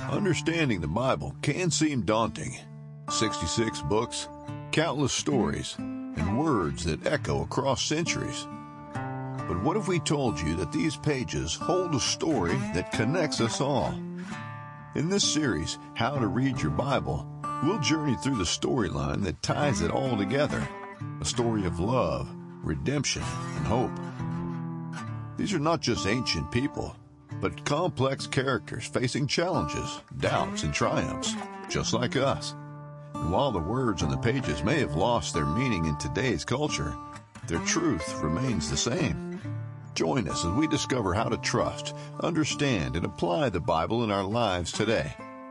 Understanding the Bible can seem daunting. 66 books, countless stories, and words that echo across centuries. But what if we told you that these pages hold a story that connects us all? In this series, How to Read Your Bible, we'll journey through the storyline that ties it all together. A story of love, redemption, and hope. These are not just ancient people, but complex characters facing challenges, doubts, and triumphs, just like us. And while the words on the pages may have lost their meaning in today's culture, their truth remains the same. Join us as we discover how to trust, understand, and apply the Bible in our lives today.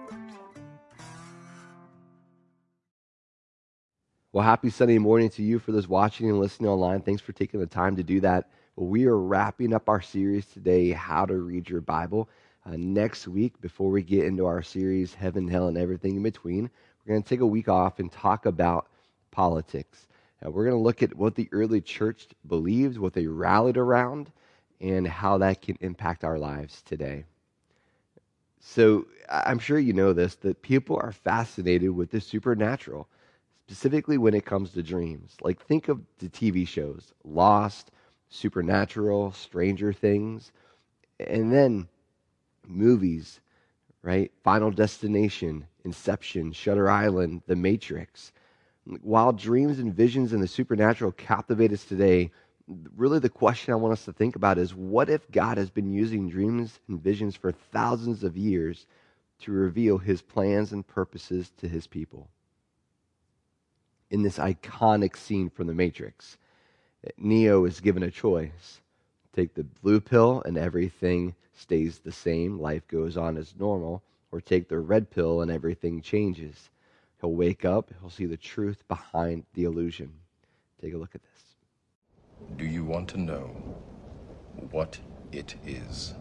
Well, happy Sunday morning to you for those watching and listening online. Thanks for taking the time to do that. We are wrapping up our series today, How to Read Your Bible. Next week, before we get into our series, Heaven, Hell, and Everything in Between, we're going to take a week off and talk about politics. We're going to look at what the early church believed, what they rallied around, and how that can impact our lives today. So I'm sure you know this, that people are fascinated with the supernatural, specifically when it comes to dreams. Like, think of the TV shows, Lost, Supernatural, Stranger Things, and then movies, right? Final Destination, Inception, Shutter Island, The Matrix. While dreams and visions and the supernatural captivate us today, really the question I want us to think about is, what if God has been using dreams and visions for thousands of years to reveal his plans and purposes to his people? In this iconic scene from The Matrix, Neo is given a choice. Take the blue pill and everything stays the same, life goes on as normal, or take the red pill and everything changes. He'll wake up, he'll see the truth behind the illusion. Take a look at this. Do you want to know what it is?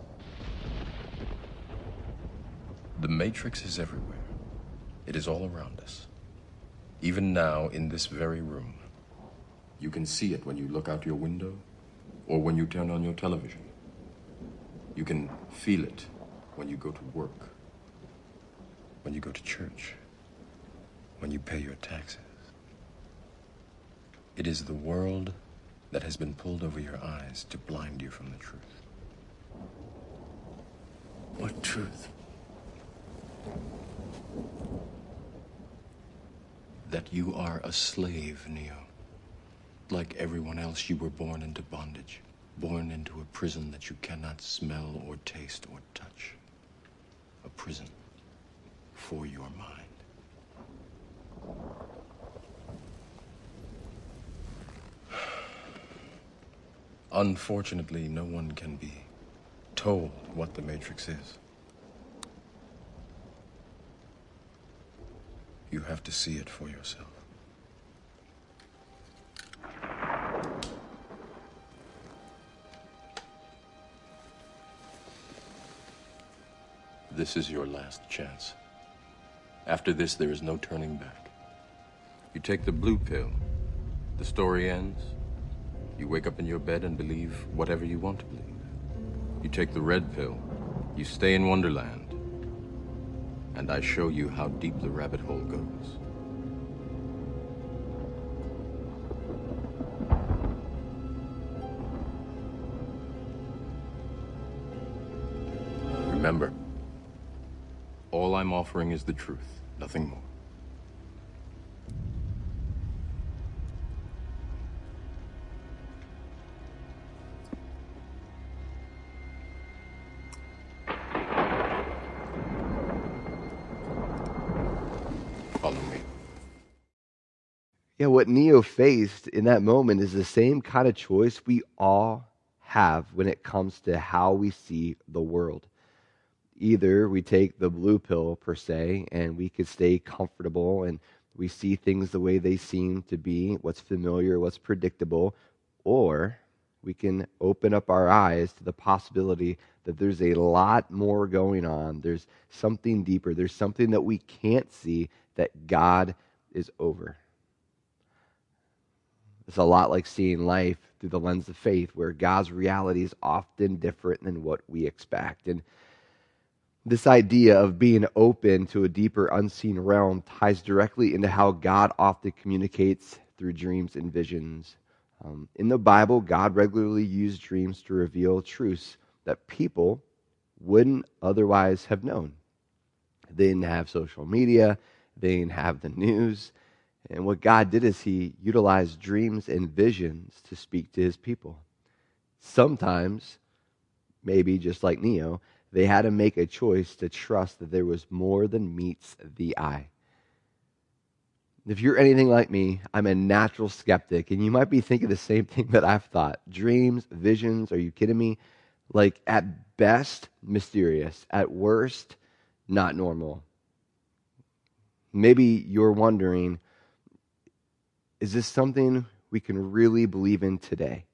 The Matrix is everywhere. It is all around us. Even now, in this very room. You can see it when you look out your window or when you turn on your television. You can feel it when you go to work, when you go to church, when you pay your taxes. It is the world that has been pulled over your eyes to blind you from the truth. What truth? That you are a slave, Neo. Like everyone else, you were born into bondage, born into a prison that you cannot smell or taste or touch. A prison for your mind. Unfortunately, no one can be told what the Matrix is. You have to see it for yourself. This is your last chance. After this, there is no turning back. You take the blue pill. The story ends. You wake up in your bed and believe whatever you want to believe. You take the red pill. You stay in Wonderland. And I show you how deep the rabbit hole goes. Remember, all I'm offering is the truth, nothing more. Follow me. Yeah, what Neo faced in that moment is the same kind of choice we all have when it comes to how we see the world. Either we take the blue pill, per se, and we could stay comfortable and we see things the way they seem to be, what's familiar, what's predictable, or we can open up our eyes to the possibility that there's a lot more going on. There's something deeper. There's something that we can't see that God is over. It's a lot like seeing life through the lens of faith, where God's reality is often different than what we expect. And This idea of being open to a deeper unseen realm ties directly into how God often communicates through dreams and visions. In the Bible, God regularly used dreams to reveal truths that people wouldn't otherwise have known. They didn't have social media, they didn't have the news. And what God did is he utilized dreams and visions to speak to his people. Sometimes, maybe just like Neo, they had to make a choice to trust that there was more than meets the eye. If you're anything like me, I'm a natural skeptic, and you might be thinking the same thing that I've thought. Dreams, visions, are you kidding me? Like, at best, mysterious. At worst, not normal. Maybe you're wondering, is this something we can really believe in today?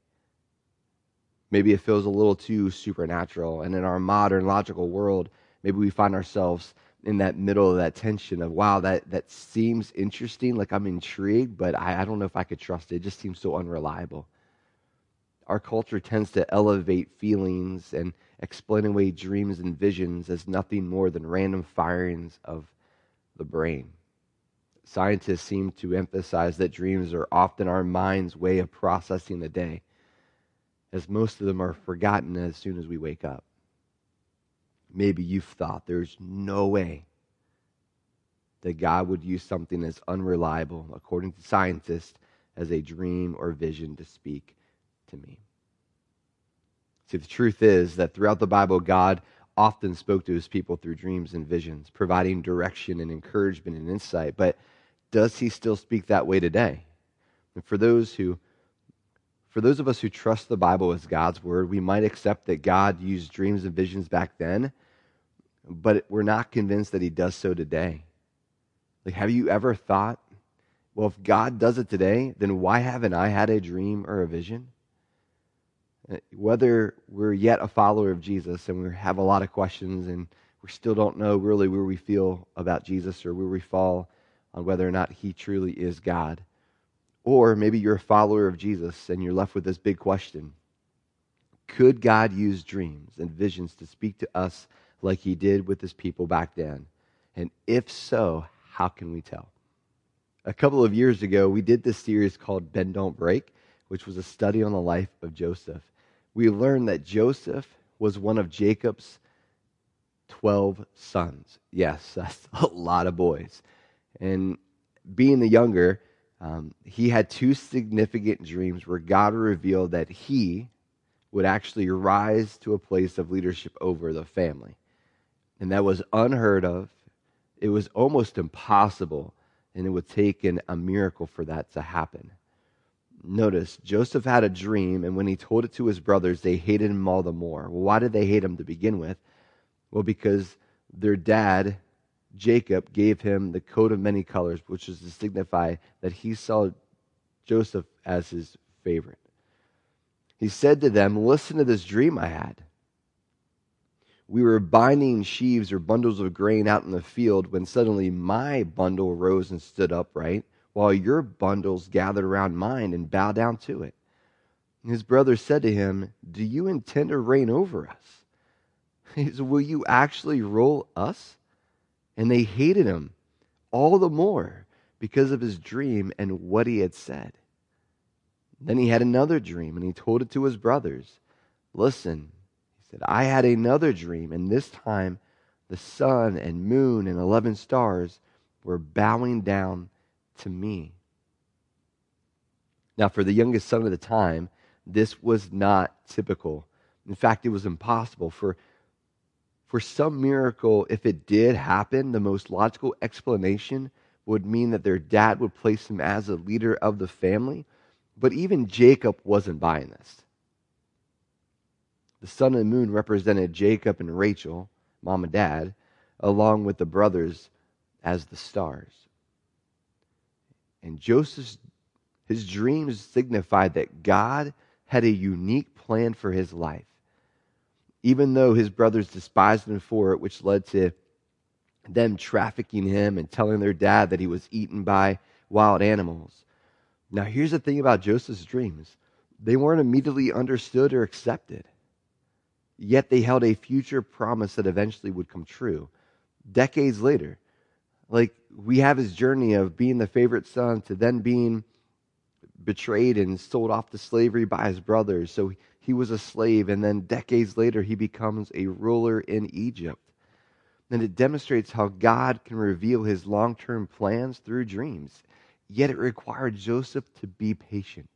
Maybe it feels a little too supernatural, and in our modern logical world, maybe we find ourselves in that middle of that tension of, wow, that seems interesting, like I'm intrigued, but I don't know if I could trust it. It just seems so unreliable. Our culture tends to elevate feelings and explain away dreams and visions as nothing more than random firings of the brain. Scientists seem to emphasize that dreams are often our mind's way of processing the day, as most of them are forgotten as soon as we wake up. Maybe you've thought there's no way that God would use something as unreliable, according to scientists, as a dream or vision to speak to me. See, the truth is that throughout the Bible, God often spoke to his people through dreams and visions, providing direction and encouragement and insight. But does he still speak that way today? And for those of us who trust the Bible as God's word, we might accept that God used dreams and visions back then, but we're not convinced that he does so today. Like, have you ever thought, well, if God does it today, then why haven't I had a dream or a vision? Whether we're yet a follower of Jesus and we have a lot of questions and we still don't know really where we feel about Jesus or where we fall on whether or not he truly is God. Or maybe you're a follower of Jesus and you're left with this big question. Could God use dreams and visions to speak to us like he did with his people back then? And if so, how can we tell? A couple of years ago, we did this series called Bend Don't Break, which was a study on the life of Joseph. We learned that Joseph was one of Jacob's 12 sons. Yes, that's a lot of boys. And being the younger, he had two significant dreams where God revealed that he would actually rise to a place of leadership over the family. And that was unheard of. It was almost impossible, and it would take a miracle for that to happen. Notice, Joseph had a dream, and when he told it to his brothers, they hated him all the more. Well, why did they hate him to begin with? Well, because their dad, Jacob, gave him the coat of many colors, which was to signify that he saw Joseph as his favorite. He said to them, listen to this dream I had. We were binding sheaves or bundles of grain out in the field when suddenly my bundle rose and stood upright, while your bundles gathered around mine and bowed down to it. And his brothers said to him, do you intend to reign over us? He said, will you actually rule us? And they hated him all the more because of his dream and what he had said. Then he had another dream, and he told it to his brothers. Listen, he said, I had another dream, and this time the sun and moon and 11 stars were bowing down to me. Now, for the youngest son of the time, this was not typical. In fact, it was impossible. For some miracle, if it did happen, the most logical explanation would mean that their dad would place him as a leader of the family. But even Jacob wasn't buying this. The sun and moon represented Jacob and Rachel, mom and dad, along with the brothers as the stars. And his dreams signified that God had a unique plan for his life. Even though his brothers despised him for it, which led to them trafficking him and telling their dad that he was eaten by wild animals. Now, here's the thing about Joseph's dreams. They weren't immediately understood or accepted. yet they held a future promise that eventually would come true. Decades later, like we have his journey of being the favorite son to then being betrayed and sold off to slavery by his brothers. So he was a slave, and then decades later he becomes a ruler in Egypt. And it demonstrates how God can reveal his long-term plans through dreams. Yet it required Joseph to be patient,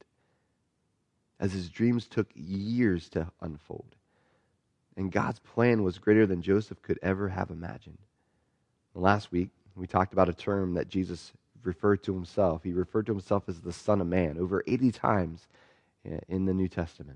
as his dreams took years to unfold. And God's plan was greater than Joseph could ever have imagined. Last week, we talked about a term that Jesus referred to himself. He referred to himself as the Son of Man over 80 times in the New Testament.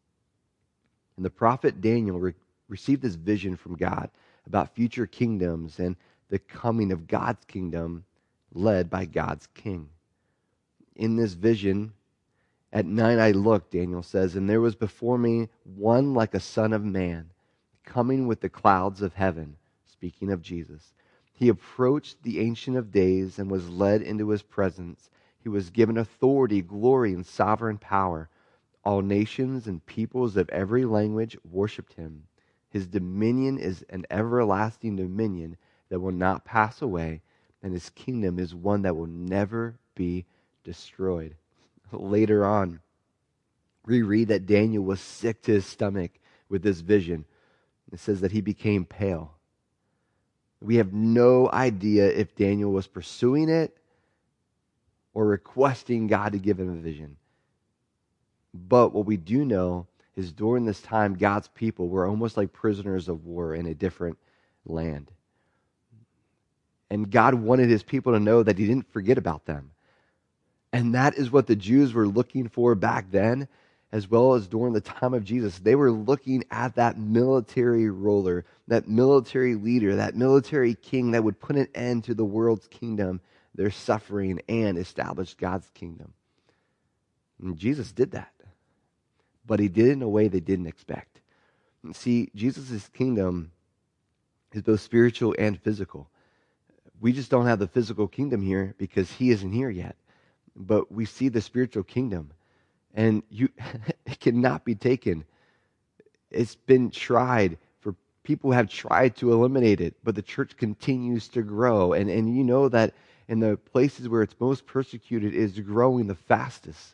And the prophet Daniel received this vision from God about future kingdoms and the coming of God's kingdom led by God's king. In this vision, at night I looked, Daniel says, and there was before me one like a son of man, coming with the clouds of heaven, speaking of Jesus. He approached the Ancient of Days and was led into his presence. He was given authority, glory, and sovereign power. All nations and peoples of every language worshipped him. His dominion is an everlasting dominion that will not pass away, and his kingdom is one that will never be destroyed. Later on, we read that Daniel was sick to his stomach with this vision. It says that he became pale. We have no idea if Daniel was pursuing it or requesting God to give him a vision. But what we do know is during this time, God's people were almost like prisoners of war in a different land. And God wanted his people to know that he didn't forget about them. And that is what the Jews were looking for back then, as well as during the time of Jesus. They were looking at that military ruler, that military leader, that military king that would put an end to the world's kingdom, their suffering, and establish God's kingdom. And Jesus did that. But he did it in a way they didn't expect. And see, Jesus' kingdom is both spiritual and physical. We just don't have the physical kingdom here because he isn't here yet. But we see the spiritual kingdom. And it cannot be taken. It's been tried. People have tried to eliminate it, but the church continues to grow. And you know that in the places where it's most persecuted is growing the fastest.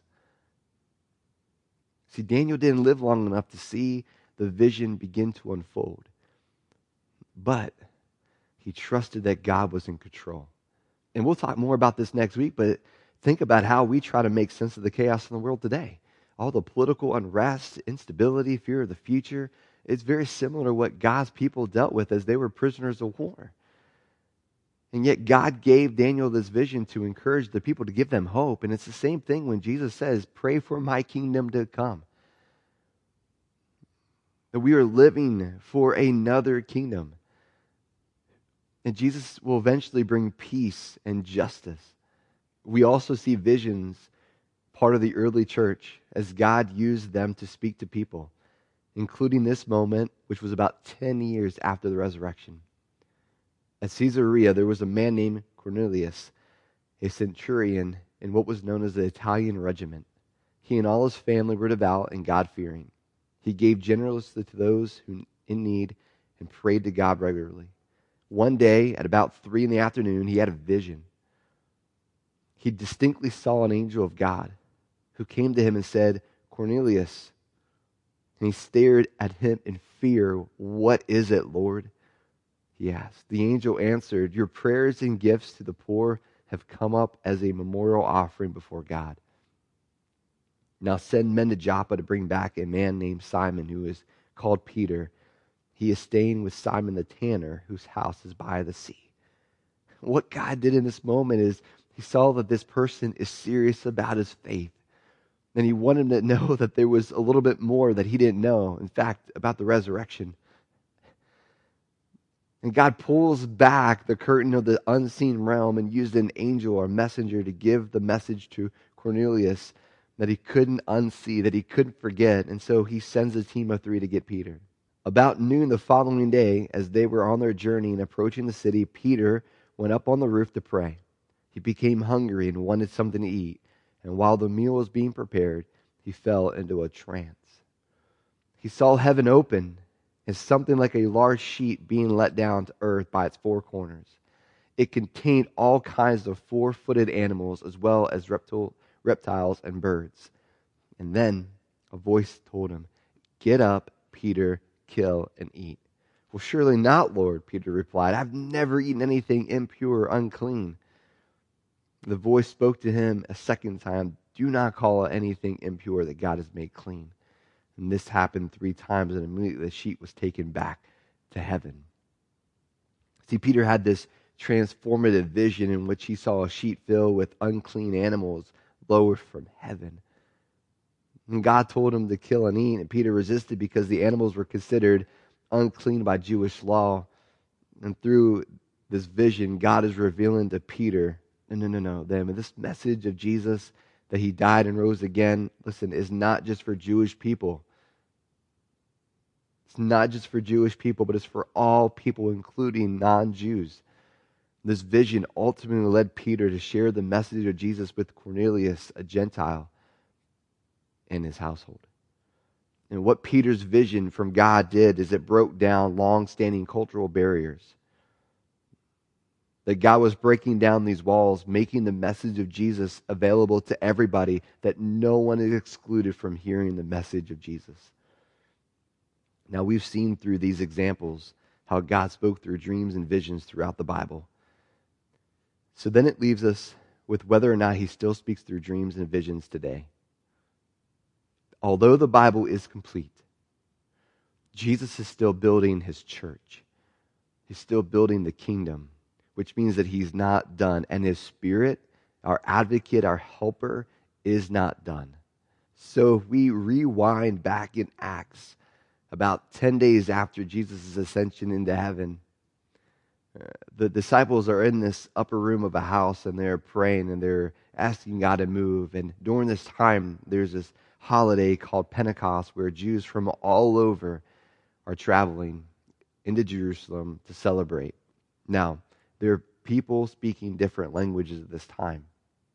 See, Daniel didn't live long enough to see the vision begin to unfold. But he trusted that God was in control. And we'll talk more about this next week, but think about how we try to make sense of the chaos in the world today. All the political unrest, instability, fear of the future. It's very similar to what God's people dealt with as they were prisoners of war. And yet God gave Daniel this vision to encourage the people, to give them hope. And it's the same thing when Jesus says, pray for my kingdom to come. That we are living for another kingdom. And Jesus will eventually bring peace and justice. We also see visions, part of the early church, as God used them to speak to people, including this moment, which was about 10 years after the resurrection. At Caesarea, there was a man named Cornelius, a centurion in what was known as the Italian regiment. He and all his family were devout and God-fearing. He gave generously to those who in need and prayed to God regularly. One day, at about 3 p.m, he had a vision. He distinctly saw an angel of God who came to him and said, Cornelius. And he stared at him in fear. What is it, Lord? He asked. The angel answered, your prayers and gifts to the poor have come up as a memorial offering before God. Now send men to Joppa to bring back a man named Simon who is called Peter. He is staying with Simon the tanner, whose house is by the sea. What God did in this moment is he saw that this person is serious about his faith. And he wanted him to know that there was a little bit more that he didn't know, in fact, about the resurrection. And God pulls back the curtain of the unseen realm and used an angel or messenger to give the message to Cornelius that he couldn't unsee, that he couldn't forget. And so he sends a team of 3 to get Peter. About noon the following day, as they were on their journey and approaching the city, Peter went up on the roof to pray. He became hungry and wanted something to eat. And while the meal was being prepared, he fell into a trance. He saw heaven open, is something like a large sheet being let down to earth by its four corners. It contained all kinds of four-footed animals as well as reptiles and birds. And then a voice told him, "Get up, Peter, kill and eat." "Well, surely not, Lord," Peter replied. "I've never eaten anything impure or unclean." The voice spoke to him a second time, "Do not call anything impure that God has made clean." And this happened 3 times, and immediately the sheet was taken back to heaven. See, Peter had this transformative vision in which he saw a sheet filled with unclean animals lowered from heaven. And God told him to kill and eat, and Peter resisted because the animals were considered unclean by Jewish law. And through this vision, God is revealing to Peter, no. This message of Jesus, that he died and rose again, listen, is not just for Jewish people. It's not just for Jewish people, but it's for all people, including non-Jews. This vision ultimately led Peter to share the message of Jesus with Cornelius, a Gentile, and his household. And what Peter's vision from God did is it broke down long-standing cultural barriers. That God was breaking down these walls, making the message of Jesus available to everybody, that no one is excluded from hearing the message of Jesus. Now, we've seen through these examples how God spoke through dreams and visions throughout the Bible. So then it leaves us with whether or not he still speaks through dreams and visions today. Although the Bible is complete, Jesus is still building his church. He's still building the kingdom, which means that he's not done. And his Spirit, our advocate, our helper, is not done. So if we rewind back in Acts, about 10 days after Jesus' ascension into heaven, the disciples are in this upper room of a house, and they're praying and they're asking God to move. And during this time, there's this holiday called Pentecost, where Jews from all over are traveling into Jerusalem to celebrate. Now, there are people speaking different languages at this time.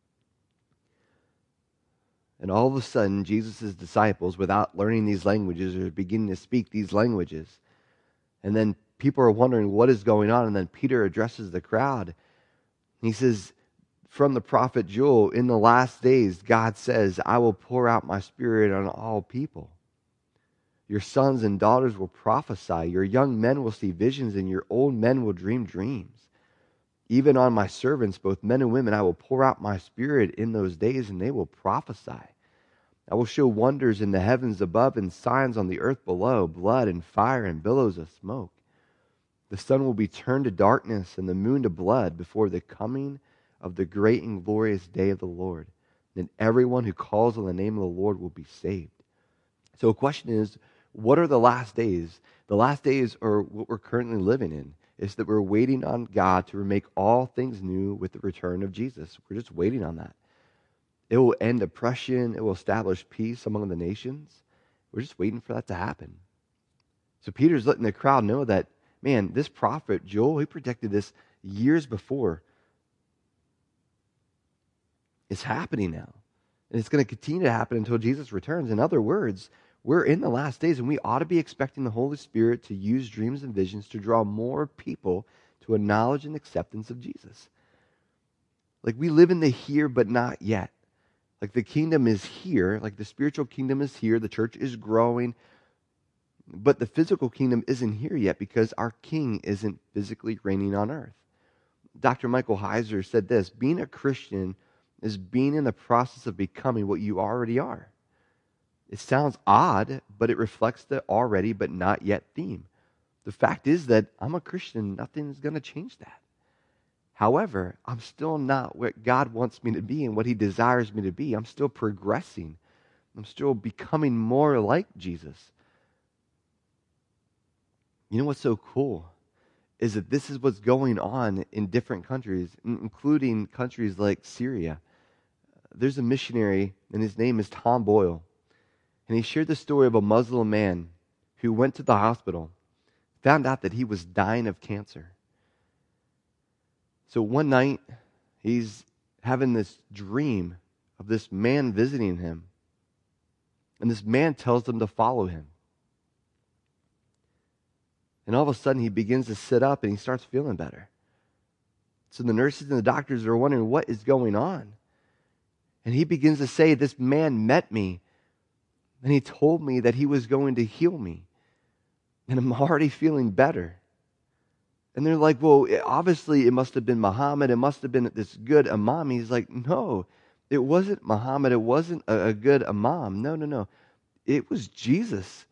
And all of a sudden, Jesus' disciples, without learning these languages, are beginning to speak these languages. And then people are wondering what is going on. And then Peter addresses the crowd. He says, from the prophet Joel, in the last days, God says, "I will pour out my Spirit on all people. Your sons and daughters will prophesy. Your young men will see visions, and your old men will dream dreams. Even on my servants, both men and women, I will pour out my Spirit in those days, and they will prophesy. I will show wonders in the heavens above and signs on the earth below, blood and fire and billows of smoke. The sun will be turned to darkness and the moon to blood before the coming of the great and glorious day of the Lord. Then everyone who calls on the name of the Lord will be saved." So the question is, what are the last days? The last days are what we're currently living in. Is that we're waiting on God to make all things new with the return of Jesus. We're just waiting on that. It will end oppression. It will establish peace among the nations. We're just waiting for that to happen. So Peter's letting the crowd know that, man, this prophet Joel, he predicted this years before. It's happening now. And it's going to continue to happen until Jesus returns. In other words, we're in the last days, and we ought to be expecting the Holy Spirit to use dreams and visions to draw more people to a knowledge and acceptance of Jesus. Like, we live in the here but not yet. Like, the kingdom is here, like the spiritual kingdom is here, the church is growing, but the physical kingdom isn't here yet because our king isn't physically reigning on earth. Dr. Michael Heiser said this: being a Christian is being in the process of becoming what you already are. It sounds odd, but it reflects the already but not yet theme. The fact is that I'm a Christian. Nothing's going to change that. However, I'm still not what God wants me to be and what he desires me to be. I'm still progressing. I'm still becoming more like Jesus. You know what's so cool is that this is what's going on in different countries, including countries like Syria. There's a missionary, and his name is Tom Boyle. And he shared the story of a Muslim man who went to the hospital, found out that he was dying of cancer. So one night, he's having this dream of this man visiting him. And this man tells him to follow him. And all of a sudden, he begins to sit up and he starts feeling better. So the nurses and the doctors are wondering what is going on. And he begins to say, this man met me and he told me that he was going to heal me. And I'm already feeling better. And they're like, well, obviously it must have been Muhammad. It must have been this good imam. He's like, no, it wasn't Muhammad. It wasn't a good imam. No. It was Jesus.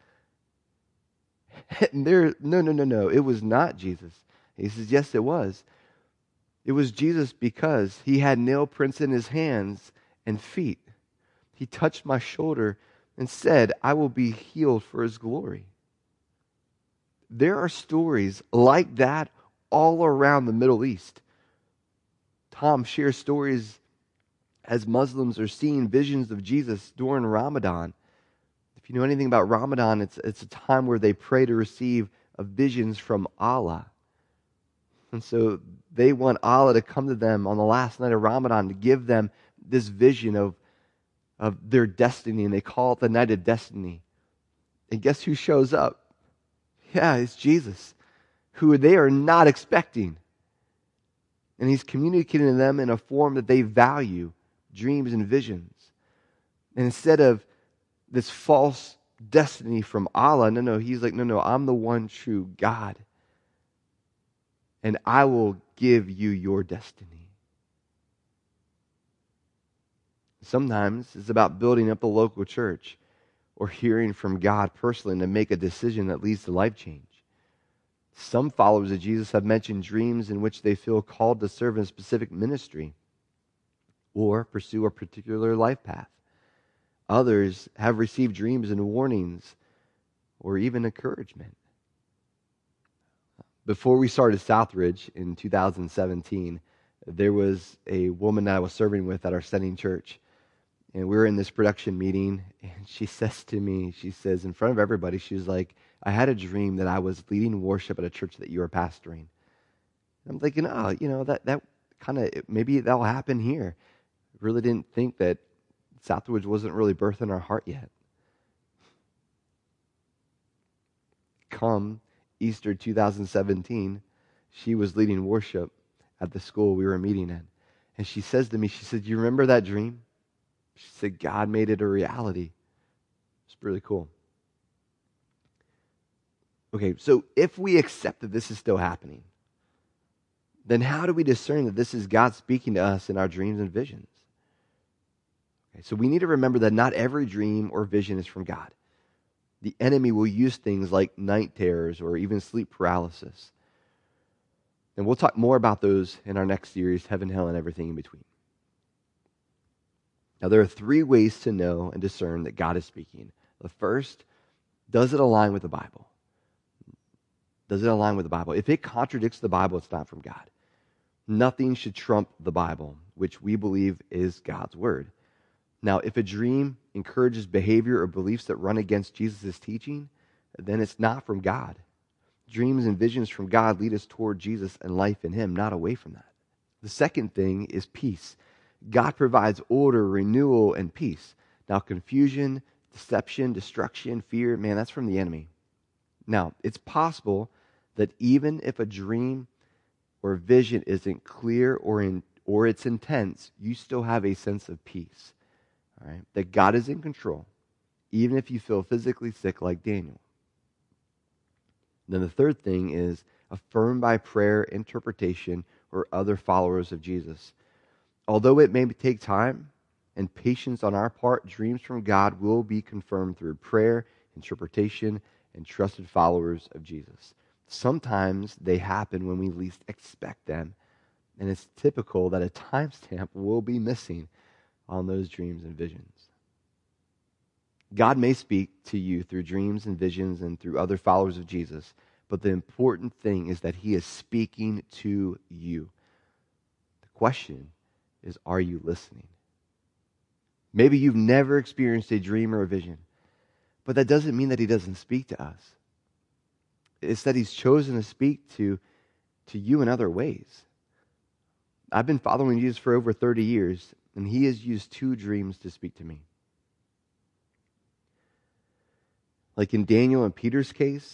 And no. It was not Jesus. He says, yes, it was. It was Jesus because he had nail prints in his hands and feet. He touched my shoulder and said, I will be healed for his glory. There are stories like that all around the Middle East. Tom shares stories as Muslims are seeing visions of Jesus during Ramadan. If you know anything about Ramadan, it's a time where they pray to receive visions from Allah. And so they want Allah to come to them on the last night of Ramadan to give them this vision of their destiny, and they call it the night of destiny. And guess who shows up? Yeah, it's Jesus, who they are not expecting. And he's communicating to them in a form that they value, dreams and visions. And instead of this false destiny from Allah, he's like, no, I'm the one true God. And I will give you your destiny. Sometimes it's about building up a local church or hearing from God personally to make a decision that leads to life change. Some followers of Jesus have mentioned dreams in which they feel called to serve in a specific ministry or pursue a particular life path. Others have received dreams and warnings or even encouragement. Before we started Southridge in 2017, there was a woman that I was serving with at our sending church. And we were in this production meeting, and she says to me, she says, in front of everybody, she was like, I had a dream that I was leading worship at a church that you were pastoring. And I'm thinking, that kind of, maybe that'll happen here. Really didn't think that Southridge wasn't really birthed in our heart yet. Come Easter 2017, she was leading worship at the school we were meeting at. And she says to me, she said, you remember that dream? She said, God made it a reality. It's really cool. Okay, so if we accept that this is still happening, then how do we discern that this is God speaking to us in our dreams and visions? Okay, so we need to remember that not every dream or vision is from God. The enemy will use things like night terrors or even sleep paralysis. And we'll talk more about those in our next series, Heaven, Hell, and Everything in Between. Now, there are 3 ways to know and discern that God is speaking. The first, does it align with the Bible? Does it align with the Bible? If it contradicts the Bible, it's not from God. Nothing should trump the Bible, which we believe is God's word. Now, if a dream encourages behavior or beliefs that run against Jesus' teaching, then it's not from God. Dreams and visions from God lead us toward Jesus and life in him, not away from that. The second thing is peace. God provides order, renewal, and peace. Now, confusion, deception, destruction, fear, man, that's from the enemy. Now, it's possible that even if a dream or vision isn't clear or it's intense, you still have a sense of peace. All right? That God is in control, even if you feel physically sick like Daniel. Then the third thing is affirmed by prayer, interpretation, or other followers of Jesus. Although it may take time and patience on our part, dreams from God will be confirmed through prayer, interpretation, and trusted followers of Jesus. Sometimes they happen when we least expect them, and it's typical that a timestamp will be missing on those dreams and visions. God may speak to you through dreams and visions and through other followers of Jesus, but the important thing is that he is speaking to you. The question is, are you listening? Maybe you've never experienced a dream or a vision, but that doesn't mean that he doesn't speak to us. It's that he's chosen to speak to you in other ways. I've been following Jesus for over 30 years, and he has used 2 dreams to speak to me. Like in Daniel and Peter's case,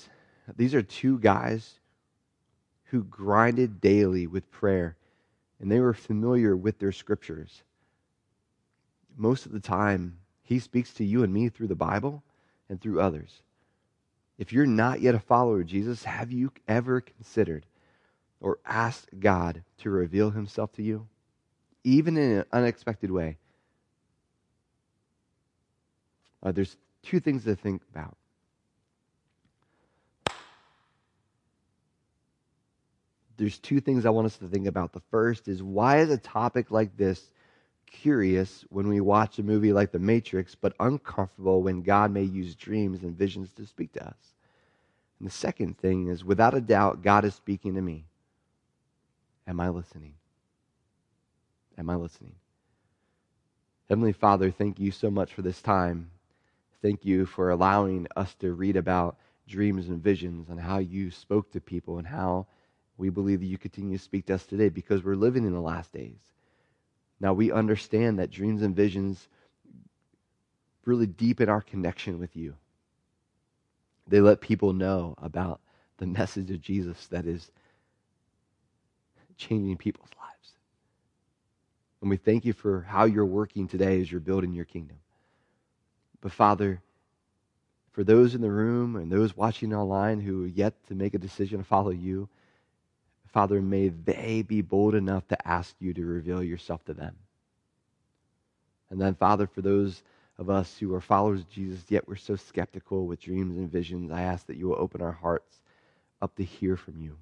These are two guys who grinded daily with prayer, and they were familiar with their scriptures. Most of the time, he speaks to you and me through the Bible and through others. If you're not yet a follower of Jesus, have you ever considered or asked God to reveal himself to you, even in an unexpected way? There's two things to think about. There's two things I want us to think about. The first is, why is a topic like this curious when we watch a movie like The Matrix, but uncomfortable when God may use dreams and visions to speak to us? And the second thing is, without a doubt, God is speaking to me. Am I listening? Am I listening? Heavenly Father, thank you so much for this time. Thank you for allowing us to read about dreams and visions and how you spoke to people and how we believe that you continue to speak to us today, because we're living in the last days. Now we understand that dreams and visions really deepen our connection with you. They let people know about the message of Jesus that is changing people's lives. And we thank you for how you're working today as you're building your kingdom. But Father, for those in the room and those watching online who are yet to make a decision to follow you, Father, may they be bold enough to ask you to reveal yourself to them. And then, Father, for those of us who are followers of Jesus, yet we're so skeptical with dreams and visions, I ask that you will open our hearts up to hear from you.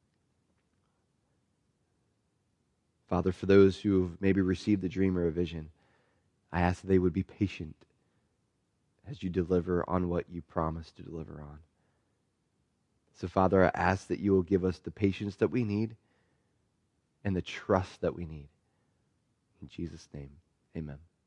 Father, for those who have maybe received a dream or a vision, I ask that they would be patient as you deliver on what you promised to deliver on. So, Father, I ask that you will give us the patience that we need and the trust that we need. In Jesus' name, amen.